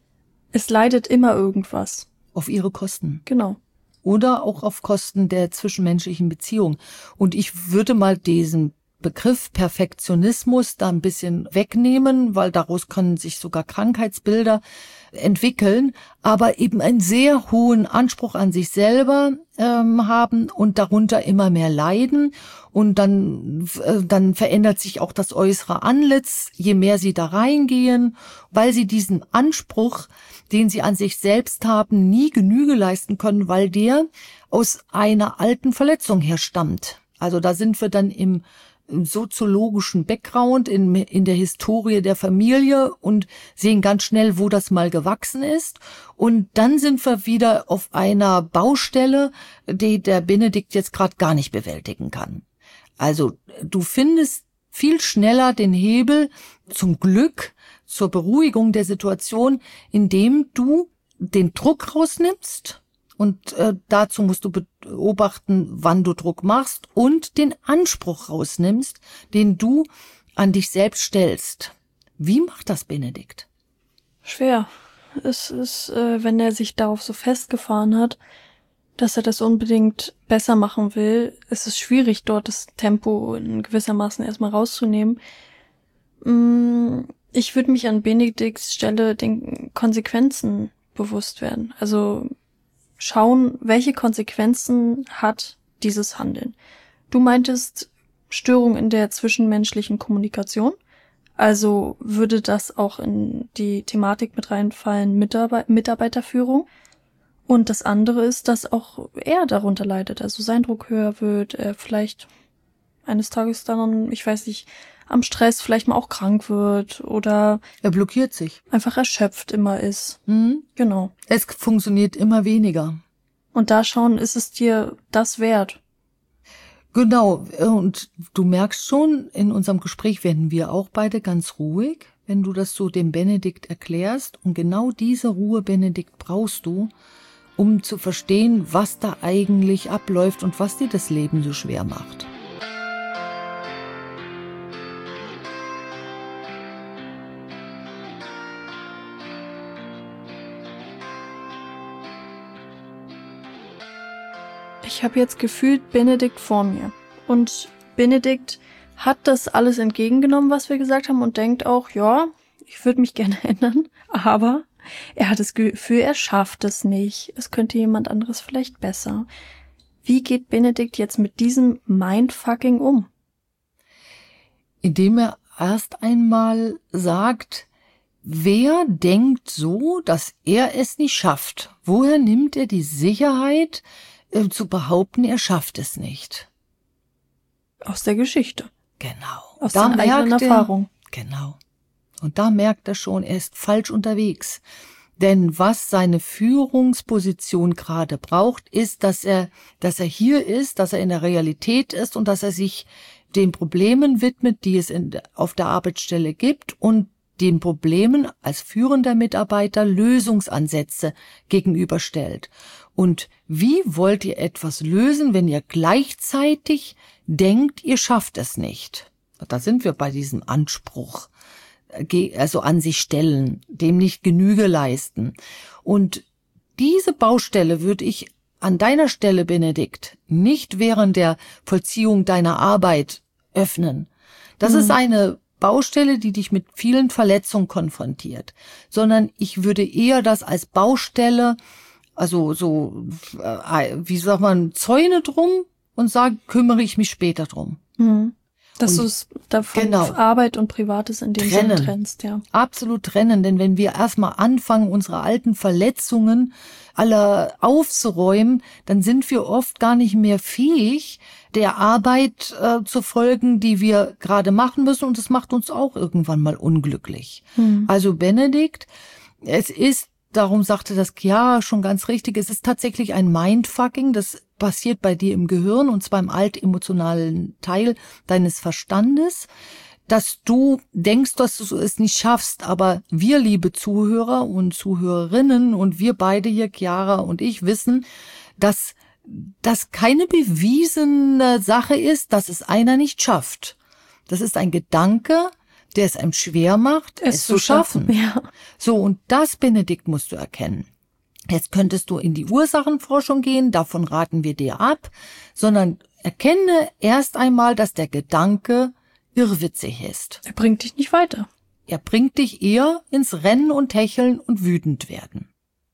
[SPEAKER 2] es leidet immer irgendwas.
[SPEAKER 1] Auf ihre Kosten.
[SPEAKER 2] Genau.
[SPEAKER 1] Oder auch auf Kosten der zwischenmenschlichen Beziehung. Und ich würde mal diesen Begriff Perfektionismus da ein bisschen wegnehmen, weil daraus können sich sogar Krankheitsbilder entwickeln, aber eben einen sehr hohen Anspruch an sich selber ähm, haben und darunter immer mehr leiden. Und dann, äh, dann verändert sich auch das äußere Antlitz, je mehr sie da reingehen, weil sie diesen Anspruch, den sie an sich selbst haben, nie Genüge leisten können, weil der aus einer alten Verletzung herstammt. Also da sind wir dann im im soziologischen Background, in, in der Historie der Familie und sehen ganz schnell, wo das mal gewachsen ist. Und dann sind wir wieder auf einer Baustelle, die der Benedikt jetzt gerade gar nicht bewältigen kann. Also du findest viel schneller den Hebel zum Glück, zur Beruhigung der Situation, indem du den Druck rausnimmst. Und äh, dazu musst du beobachten, wann du Druck machst und den Anspruch rausnimmst, den du an dich selbst stellst. Wie macht das Benedikt?
[SPEAKER 2] Schwer. Es ist, äh, wenn er sich darauf so festgefahren hat, dass er das unbedingt besser machen will, ist es schwierig, dort das Tempo in gewissermaßen erstmal rauszunehmen. Ich würde mich an Benedikts Stelle den Konsequenzen bewusst werden. Also schauen, welche Konsequenzen hat dieses Handeln. Du meintest Störung in der zwischenmenschlichen Kommunikation. Also würde das auch in die Thematik mit reinfallen, Mitarbeit- Mitarbeiterführung. Und das andere ist, dass auch er darunter leidet. Also sein Druck höher wird, er vielleicht eines Tages dann, ich weiß nicht, am Stress vielleicht mal auch krank wird oder
[SPEAKER 1] er blockiert sich.
[SPEAKER 2] Einfach erschöpft immer ist.
[SPEAKER 1] Mhm.
[SPEAKER 2] Genau.
[SPEAKER 1] Es funktioniert immer weniger.
[SPEAKER 2] Und da schauen, ist es dir das wert?
[SPEAKER 1] Genau. Und du merkst schon, in unserem Gespräch werden wir auch beide ganz ruhig, wenn du das so dem Benedikt erklärst. Und genau diese Ruhe, Benedikt, brauchst du, um zu verstehen, was da eigentlich abläuft und was dir das Leben so schwer macht.
[SPEAKER 2] Ich habe jetzt gefühlt Benedikt vor mir. Und Benedikt hat das alles entgegengenommen, was wir gesagt haben, und denkt auch, ja, ich würde mich gerne ändern, aber er hat das Gefühl, er schafft es nicht. Es könnte jemand anderes vielleicht besser. Wie geht Benedikt jetzt mit diesem Mindfucking um?
[SPEAKER 1] Indem er erst einmal sagt, wer denkt so, dass er es nicht schafft? Woher nimmt er die Sicherheit, äh, zu behaupten, er schafft es nicht?
[SPEAKER 2] Aus der Geschichte.
[SPEAKER 1] Genau.
[SPEAKER 2] Aus
[SPEAKER 1] da
[SPEAKER 2] seiner eigenen
[SPEAKER 1] merkt er,
[SPEAKER 2] Erfahrung.
[SPEAKER 1] Genau. Und da merkt er schon, er ist falsch unterwegs. Denn was seine Führungsposition gerade braucht, ist, dass er, dass er hier ist, dass er in der Realität ist und dass er sich den Problemen widmet, die es in, auf der Arbeitsstelle gibt und den Problemen als führender Mitarbeiter Lösungsansätze gegenüberstellt. Und wie wollt ihr etwas lösen, wenn ihr gleichzeitig denkt, ihr schafft es nicht? Da sind wir bei diesem Anspruch, also an sich stellen, dem nicht Genüge leisten. Und diese Baustelle würde ich an deiner Stelle, Benedikt, nicht während der Vollziehung deiner Arbeit öffnen. Das mhm. ist eine Baustelle, die dich mit vielen Verletzungen konfrontiert, sondern ich würde eher das als Baustelle, also so, äh, wie sagt man, Zäune drum und sagen, kümmere ich mich später drum.
[SPEAKER 2] Mhm. Dass du es davon
[SPEAKER 1] genau.
[SPEAKER 2] Arbeit und Privates in dem Sinne trennst, ja.
[SPEAKER 1] Absolut trennen, denn wenn wir erstmal anfangen, unsere alten Verletzungen alle aufzuräumen, dann sind wir oft gar nicht mehr fähig, der Arbeit äh, zu folgen, die wir gerade machen müssen, und das macht uns auch irgendwann mal unglücklich. Hm. Also Benedikt, es ist, darum sagte das Chiara schon ganz richtig, es ist tatsächlich ein Mindfucking, das passiert bei dir im Gehirn, und zwar im altemotionalen Teil deines Verstandes, dass du denkst, dass du es nicht schaffst. Aber wir, liebe Zuhörer und Zuhörerinnen, und wir beide hier, Chiara und ich, wissen, dass das keine bewiesene Sache ist, dass es einer nicht schafft. Das ist ein Gedanke, der es einem schwer macht, es, es zu schaffen. schaffen.
[SPEAKER 2] Ja.
[SPEAKER 1] So, und das, Benedikt, musst du erkennen. Jetzt könntest du in die Ursachenforschung gehen, davon raten wir dir ab, sondern Erkenne erst einmal, dass der Gedanke irrwitzig ist.
[SPEAKER 2] Er bringt dich nicht weiter.
[SPEAKER 1] Er bringt dich eher ins Rennen und Hecheln und wütend werden.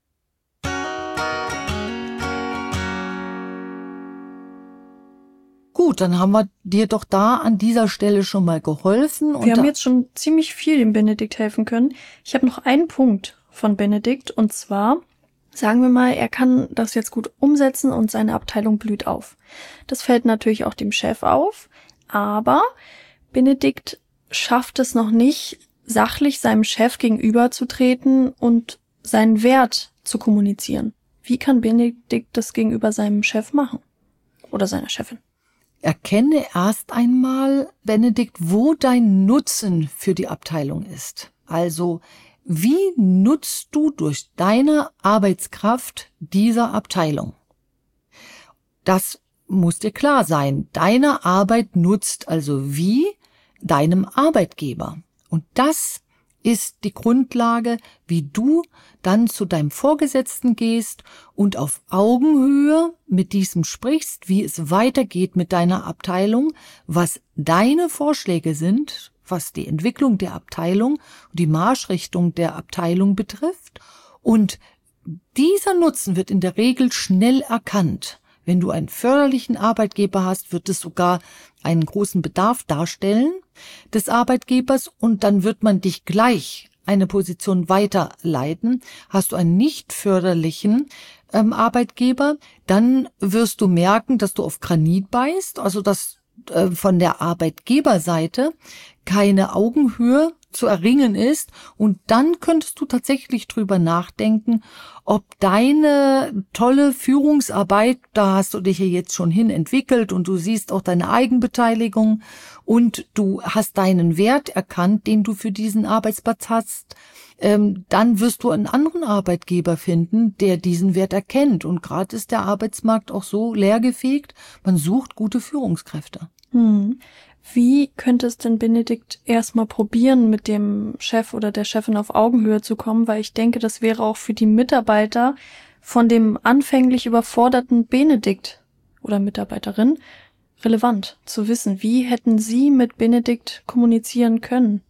[SPEAKER 1] Gut, dann haben wir dir doch da an dieser Stelle schon mal geholfen.
[SPEAKER 2] Wir haben jetzt schon ziemlich viel dem Benedikt helfen können. Ich habe noch einen Punkt von Benedikt, und zwar, sagen wir mal, er kann das jetzt gut umsetzen und seine Abteilung blüht auf. Das fällt natürlich auch dem Chef auf, aber Benedikt schafft es noch nicht, sachlich seinem Chef gegenüberzutreten und seinen Wert zu kommunizieren. Wie kann Benedikt das gegenüber seinem Chef machen? Oder seiner Chefin?
[SPEAKER 1] Erkenne erst einmal, Benedikt, wo dein Nutzen für die Abteilung ist. Also, wie nutzt du durch deine Arbeitskraft dieser Abteilung? Das muss dir klar sein. Deine Arbeit nutzt also wie deinem Arbeitgeber. Und das ist die Grundlage, wie du dann zu deinem Vorgesetzten gehst und auf Augenhöhe mit diesem sprichst, wie es weitergeht mit deiner Abteilung, was deine Vorschläge sind, was die Entwicklung der Abteilung und die Marschrichtung der Abteilung betrifft. Und dieser Nutzen wird in der Regel schnell erkannt. Wenn du einen förderlichen Arbeitgeber hast, wird es sogar einen großen Bedarf darstellen des Arbeitgebers und dann wird man dich gleich eine Position weiterleiten. Hast du einen nicht förderlichen ähm, Arbeitgeber, dann wirst du merken, dass du auf Granit beißt, also dass äh, von der Arbeitgeberseite keine Augenhöhe zu erringen ist, und dann könntest du tatsächlich drüber nachdenken, ob deine tolle Führungsarbeit, da hast du dich ja jetzt schon hin entwickelt und du siehst auch deine Eigenbeteiligung und du hast deinen Wert erkannt, den du für diesen Arbeitsplatz hast, ähm, dann wirst du einen anderen Arbeitgeber finden, der diesen Wert erkennt, und gerade ist der Arbeitsmarkt auch so leergefegt, man sucht gute Führungskräfte.
[SPEAKER 2] Hm. Wie könnte es denn Benedikt erstmal probieren, mit dem Chef oder der Chefin auf Augenhöhe zu kommen? Weil ich denke, das wäre auch für die Mitarbeiter von dem anfänglich überforderten Benedikt oder Mitarbeiterin relevant zu wissen. Wie hätten Sie mit Benedikt kommunizieren können?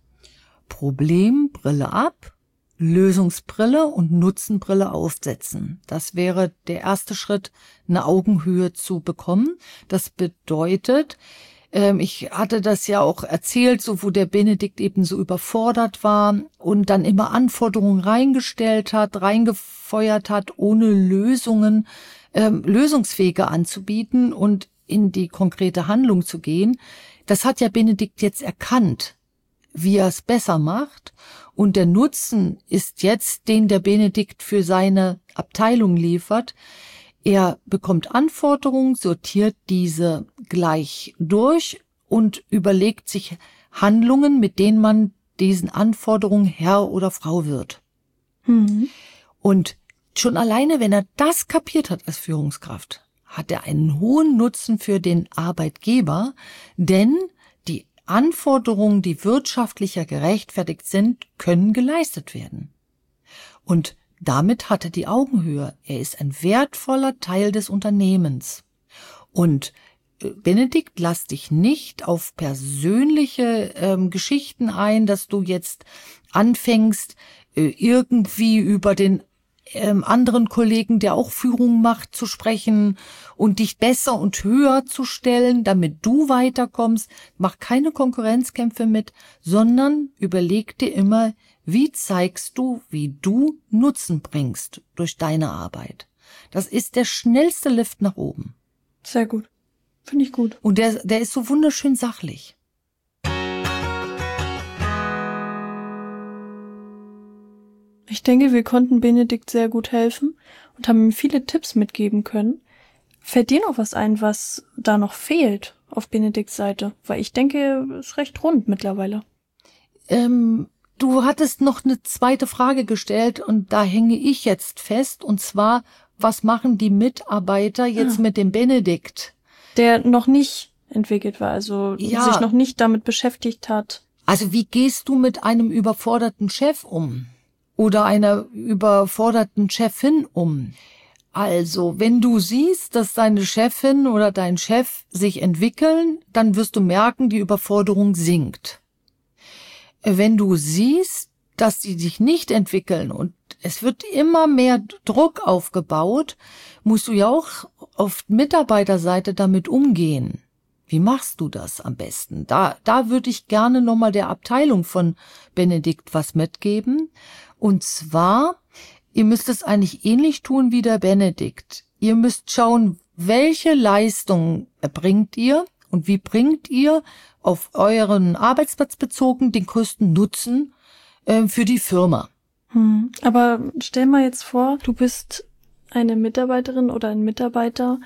[SPEAKER 1] Problembrille ab, Lösungsbrille und Nutzenbrille aufsetzen. Das wäre der erste Schritt, eine Augenhöhe zu bekommen. Das bedeutet, ich hatte das ja auch erzählt, so wo der Benedikt eben so überfordert war und dann immer Anforderungen reingestellt hat, reingefeuert hat, ohne Lösungen, ähm, Lösungswege anzubieten und in die konkrete Handlung zu gehen. Das hat ja Benedikt jetzt erkannt, wie er es besser macht. Und der Nutzen ist jetzt, den der Benedikt für seine Abteilung liefert. Er bekommt Anforderungen, sortiert diese gleich durch und überlegt sich Handlungen, mit denen man diesen Anforderungen Herr oder Frau wird.
[SPEAKER 2] Mhm.
[SPEAKER 1] Und schon alleine, wenn er das kapiert hat als Führungskraft, hat er einen hohen Nutzen für den Arbeitgeber, denn die Anforderungen, die wirtschaftlicher gerechtfertigt sind, können geleistet werden. Und damit hat er die Augenhöhe. Er ist ein wertvoller Teil des Unternehmens. Und Benedikt, lass dich nicht auf persönliche ähm, Geschichten ein, dass du jetzt anfängst, äh, irgendwie über den ähm, anderen Kollegen, der auch Führung macht, zu sprechen und dich besser und höher zu stellen, damit du weiterkommst. Mach keine Konkurrenzkämpfe mit, sondern überleg dir immer, wie zeigst du, wie du Nutzen bringst durch deine Arbeit. Das ist der schnellste Lift nach oben.
[SPEAKER 2] Sehr gut. Finde ich gut.
[SPEAKER 1] Und der, der ist so wunderschön sachlich.
[SPEAKER 2] Ich denke, wir konnten Benedikt sehr gut helfen und haben ihm viele Tipps mitgeben können. Fällt dir noch was ein, was da noch fehlt auf Benedikts Seite? Weil ich denke, es ist recht rund mittlerweile.
[SPEAKER 1] Ähm, du hattest noch eine zweite Frage gestellt und da hänge ich jetzt fest. Und zwar, was machen die Mitarbeiter jetzt ah. mit dem Benedikt?
[SPEAKER 2] Der noch nicht entwickelt war, also
[SPEAKER 1] ja.
[SPEAKER 2] sich noch nicht damit beschäftigt hat.
[SPEAKER 1] Also wie gehst du mit einem überforderten Chef um? Oder einer überforderten Chefin um? Also, wenn du siehst, dass deine Chefin oder dein Chef sich entwickeln, dann wirst du merken, die Überforderung sinkt. Wenn du siehst, dass sie sich nicht entwickeln und es wird immer mehr Druck aufgebaut, musst du ja auch auf Mitarbeiterseite damit umgehen. Wie machst du das am besten? Da, da würde ich gerne nochmal der Abteilung von Benedikt was mitgeben. Und zwar, ihr müsst es eigentlich ähnlich tun wie der Benedikt. Ihr müsst schauen, welche Leistung erbringt ihr und wie bringt ihr auf euren Arbeitsplatz bezogen den größten Nutzen äh, für die Firma.
[SPEAKER 2] Hm. Aber stell mal jetzt vor, du bist eine Mitarbeiterin oder ein Mitarbeiter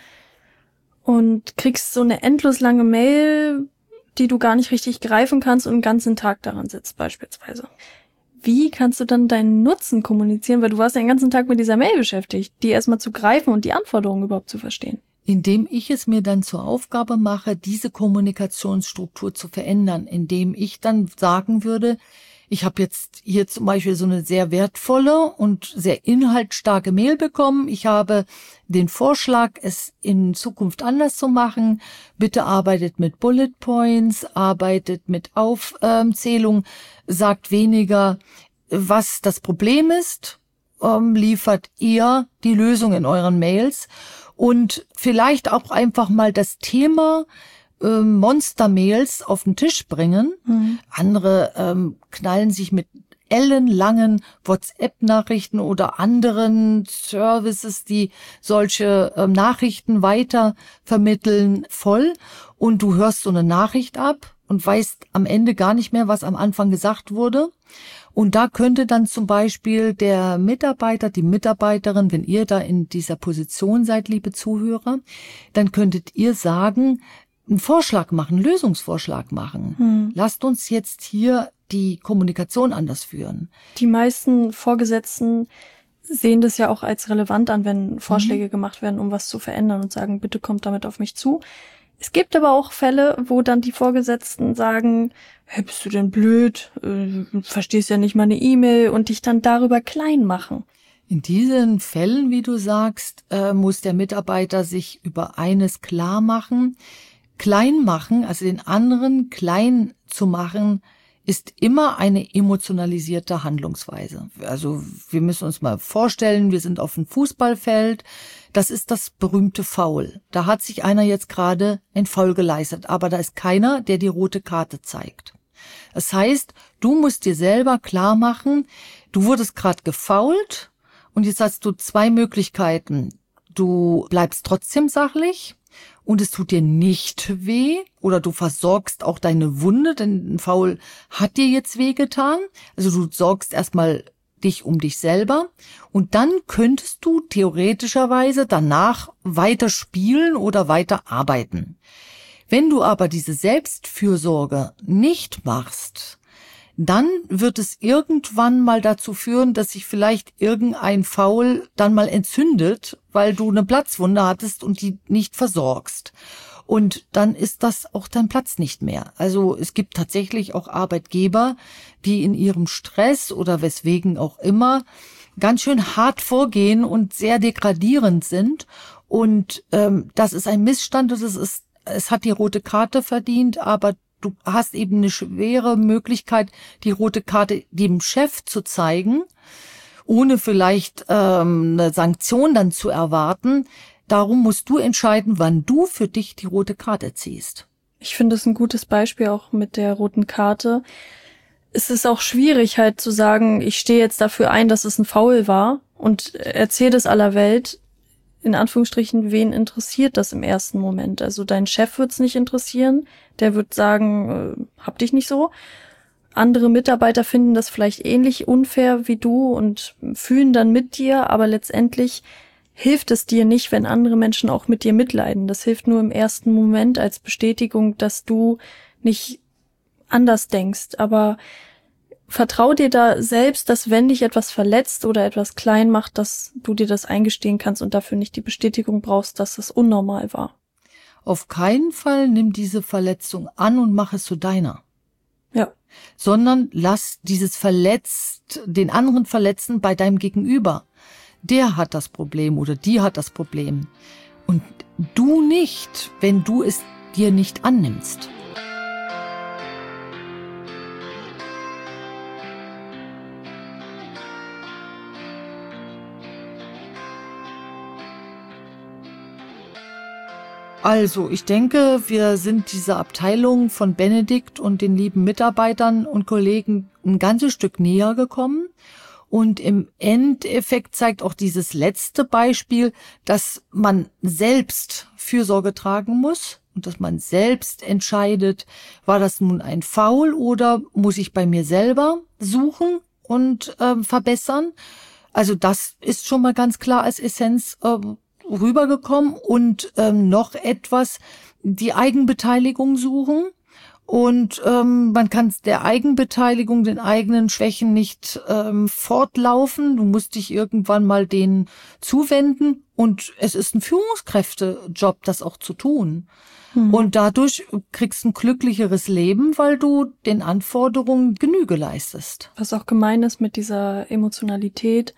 [SPEAKER 2] und kriegst so eine endlos lange Mail, die du gar nicht richtig greifen kannst und den ganzen Tag daran sitzt beispielsweise. Wie kannst du dann deinen Nutzen kommunizieren? Weil du warst ja den ganzen Tag mit dieser Mail beschäftigt, die erstmal zu greifen und die Anforderungen überhaupt zu verstehen.
[SPEAKER 1] Indem ich es mir dann zur Aufgabe mache, diese Kommunikationsstruktur zu verändern, indem ich dann sagen würde, ich habe jetzt hier zum Beispiel so eine sehr wertvolle und sehr inhaltsstarke Mail bekommen. Ich habe den Vorschlag, es in Zukunft anders zu machen. Bitte arbeitet mit Bullet Points, arbeitet mit Aufzählung, sagt weniger, was das Problem ist, ähm, liefert ihr die Lösung in euren Mails und vielleicht auch einfach mal das Thema Monster-Mails auf den Tisch bringen. Mhm. Andere ähm, knallen sich mit ellenlangen WhatsApp-Nachrichten oder anderen Services, die solche ähm, Nachrichten weiter vermitteln, voll. Und du hörst so eine Nachricht ab und weißt am Ende gar nicht mehr, was am Anfang gesagt wurde. Und da könnte dann zum Beispiel der Mitarbeiter, die Mitarbeiterin, wenn ihr da in dieser Position seid, liebe Zuhörer, dann könntet ihr sagen, einen Vorschlag machen, einen Lösungsvorschlag machen. Hm. Lasst uns jetzt hier die Kommunikation anders führen.
[SPEAKER 2] Die meisten Vorgesetzten sehen das ja auch als relevant an, wenn Vorschläge mhm. gemacht werden, um was zu verändern und sagen, bitte kommt damit auf mich zu. Es gibt aber auch Fälle, wo dann die Vorgesetzten sagen, hey, bist du denn blöd, äh, verstehst ja nicht meine E-Mail und dich dann darüber klein machen.
[SPEAKER 1] In diesen Fällen, wie du sagst, äh, muss der Mitarbeiter sich über eines klar machen. Klein machen, also den anderen klein zu machen, ist immer eine emotionalisierte Handlungsweise. Also wir müssen uns mal vorstellen, wir sind auf einem Fußballfeld, das ist das berühmte Foul. Da hat sich einer jetzt gerade ein Foul geleistet, aber da ist keiner, der die rote Karte zeigt. Das heißt, du musst dir selber klar machen, du wurdest gerade gefoult und jetzt hast du zwei Möglichkeiten. Du bleibst trotzdem sachlich und es tut dir nicht weh oder du versorgst auch deine Wunde, denn ein Foul hat dir jetzt wehgetan. Also du sorgst erstmal dich um dich selber und dann könntest du theoretischerweise danach weiter spielen oder weiter arbeiten. Wenn du aber diese Selbstfürsorge nicht machst, dann wird es irgendwann mal dazu führen, dass sich vielleicht irgendein Foul dann mal entzündet, weil du eine Platzwunde hattest und die nicht versorgst. Und dann ist das auch dein Platz nicht mehr. Also es gibt tatsächlich auch Arbeitgeber, die in ihrem Stress oder weswegen auch immer ganz schön hart vorgehen und sehr degradierend sind. Und ähm, das ist ein Missstand, das ist, es hat die rote Karte verdient, aber du hast eben eine schwere Möglichkeit, die rote Karte dem Chef zu zeigen, ohne vielleicht ähm, eine Sanktion dann zu erwarten. Darum musst du entscheiden, wann du für dich die rote Karte ziehst.
[SPEAKER 2] Ich finde es ein gutes Beispiel auch mit der roten Karte. Es ist auch schwierig halt zu sagen, ich stehe jetzt dafür ein, dass es ein Foul war und erzähle das aller Welt. In Anführungsstrichen, wen interessiert das im ersten Moment? Also dein Chef wird's nicht interessieren, der wird sagen, äh, hab dich nicht so. Andere Mitarbeiter finden das vielleicht ähnlich unfair wie du und fühlen dann mit dir, aber letztendlich hilft es dir nicht, wenn andere Menschen auch mit dir mitleiden. Das hilft nur im ersten Moment als Bestätigung, dass du nicht anders denkst, aber vertrau dir da selbst, dass wenn dich etwas verletzt oder etwas klein macht, dass du dir das eingestehen kannst und dafür nicht die Bestätigung brauchst, dass das unnormal war.
[SPEAKER 1] Auf keinen Fall nimm diese Verletzung an und mach es zu deiner.
[SPEAKER 2] Ja.
[SPEAKER 1] Sondern lass dieses Verletzt, den anderen verletzen bei deinem Gegenüber. der hat das Problem oder die hat das Problem. Und du nicht, wenn du es dir nicht annimmst. Also, ich denke, wir sind dieser Abteilung von Benedikt und den lieben Mitarbeitern und Kollegen ein ganzes Stück näher gekommen. Und im Endeffekt zeigt auch dieses letzte Beispiel, dass man selbst Fürsorge tragen muss und dass man selbst entscheidet, war das nun ein Faul oder muss ich bei mir selber suchen und äh, verbessern. Also das ist schon mal ganz klar als Essenz äh, rübergekommen. Und ähm, noch etwas, die Eigenbeteiligung suchen. Und ähm, man kann der Eigenbeteiligung, den eigenen Schwächen nicht ähm, fortlaufen. Du musst dich irgendwann mal denen zuwenden. Und es ist ein Führungskräftejob, das auch zu tun. Mhm. Und dadurch kriegst du ein glücklicheres Leben, weil du den Anforderungen Genüge leistest.
[SPEAKER 2] Was auch gemein ist mit dieser Emotionalität,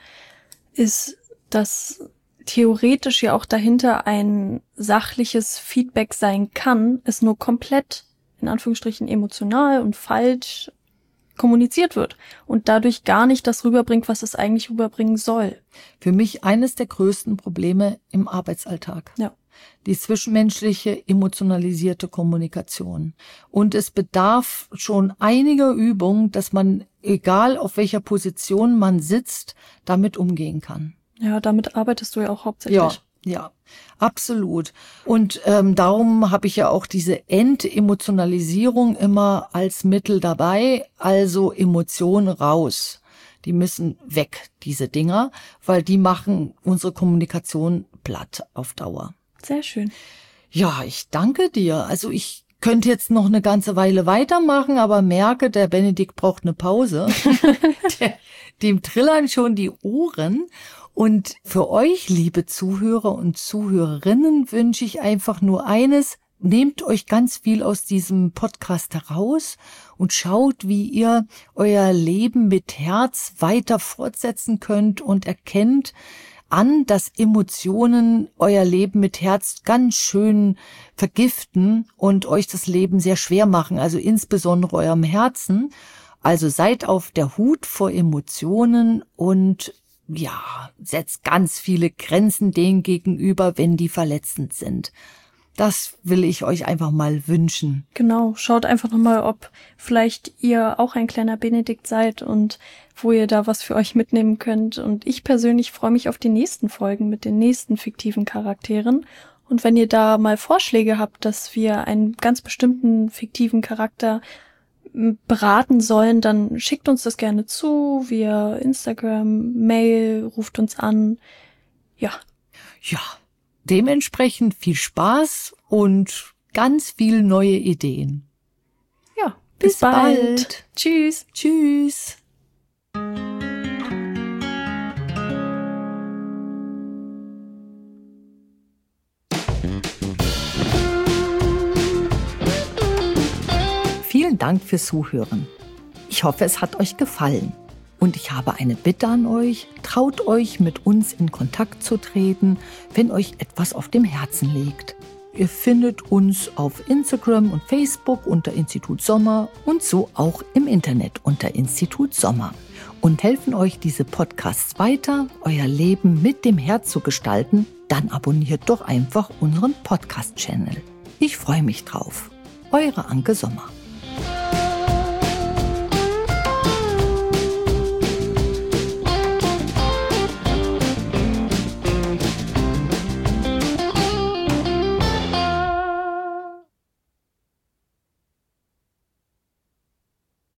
[SPEAKER 2] ist, dass theoretisch ja auch dahinter ein sachliches Feedback sein kann, es nur komplett in Anführungsstrichen emotional und falsch kommuniziert wird und dadurch gar nicht das rüberbringt, was es eigentlich rüberbringen soll.
[SPEAKER 1] Für mich eines der größten Probleme im Arbeitsalltag.
[SPEAKER 2] Ja.
[SPEAKER 1] Die zwischenmenschliche, emotionalisierte Kommunikation. Und es bedarf schon einiger Übung, dass man, egal auf welcher Position man sitzt, damit umgehen kann.
[SPEAKER 2] Ja, damit arbeitest du ja auch hauptsächlich.
[SPEAKER 1] Ja, ja, absolut. Und ähm, darum habe ich ja auch diese Entemotionalisierung immer als Mittel dabei, also Emotionen raus. Die müssen weg, diese Dinger, weil die machen unsere Kommunikation platt auf Dauer.
[SPEAKER 2] Sehr schön.
[SPEAKER 1] Ja, ich danke dir. Also ich könnte jetzt noch eine ganze Weile weitermachen, aber merke, der Benedikt braucht eine Pause. der, dem trillern schon die Ohren. Und für euch, liebe Zuhörer und Zuhörerinnen, wünsche ich einfach nur eines. Nehmt euch ganz viel aus diesem Podcast heraus und schaut, wie ihr euer Leben mit Herz weiter fortsetzen könnt und erkennt an, dass Emotionen euer Leben mit Herz ganz schön vergiften und euch das Leben sehr schwer machen, also insbesondere eurem Herzen. Also seid auf der Hut vor Emotionen und ja, setzt ganz viele Grenzen denen gegenüber, wenn die verletzend sind. Das will ich euch einfach mal wünschen.
[SPEAKER 2] Genau, schaut einfach nochmal, ob vielleicht ihr auch ein kleiner Benedikt seid und wo ihr da was für euch mitnehmen könnt. Und ich persönlich freue mich auf die nächsten Folgen mit den nächsten fiktiven Charakteren. Und wenn ihr da mal Vorschläge habt, dass wir einen ganz bestimmten fiktiven Charakter beraten sollen, dann schickt uns das gerne zu, via Instagram, Mail, ruft uns an. Ja.
[SPEAKER 1] Ja, dementsprechend viel Spaß und ganz viele neue Ideen.
[SPEAKER 2] Ja, bis, bis bald. bald. Tschüss.
[SPEAKER 1] Tschüss. Vielen Dank fürs Zuhören. Ich hoffe, es hat euch gefallen. Und ich habe eine Bitte an euch, traut euch, mit uns in Kontakt zu treten, wenn euch etwas auf dem Herzen liegt. Ihr findet uns auf Instagram und Facebook unter Institut Sommer und so auch im Internet unter Institut Sommer. Und helfen euch diese Podcasts weiter, euer Leben mit dem Herz zu gestalten, dann abonniert doch einfach unseren Podcast-Channel. Ich freue mich drauf. Eure Anke Sommer.